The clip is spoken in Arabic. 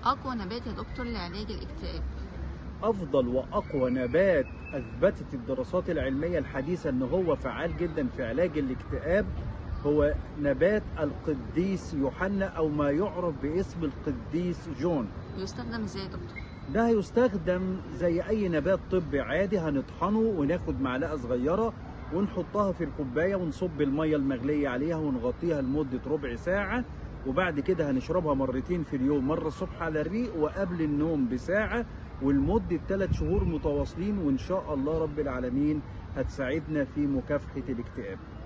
أقوى نبات يا دكتور لعلاج الاكتئاب؟ أفضل وأقوى نبات أثبتت الدراسات العلمية الحديثة إن هو فعال جدا في علاج الاكتئاب هو نبات القديس يوحنا، أو ما يعرف باسم القديس جون. يستخدم ازاي يا دكتور؟ ده هيستخدم زي أي نبات طبي عادي، هنطحنه وناخد معلقة صغيرة ونحطها في الكوباية ونصب المية المغلية عليها ونغطيها لمدة ربع ساعة، وبعد كده هنشربها مرتين في اليوم، مرة الصبح على الريق وقبل النوم بساعة، ولمدة 3 شهور متواصلين، وإن شاء الله رب العالمين هتساعدنا في مكافحة الاكتئاب.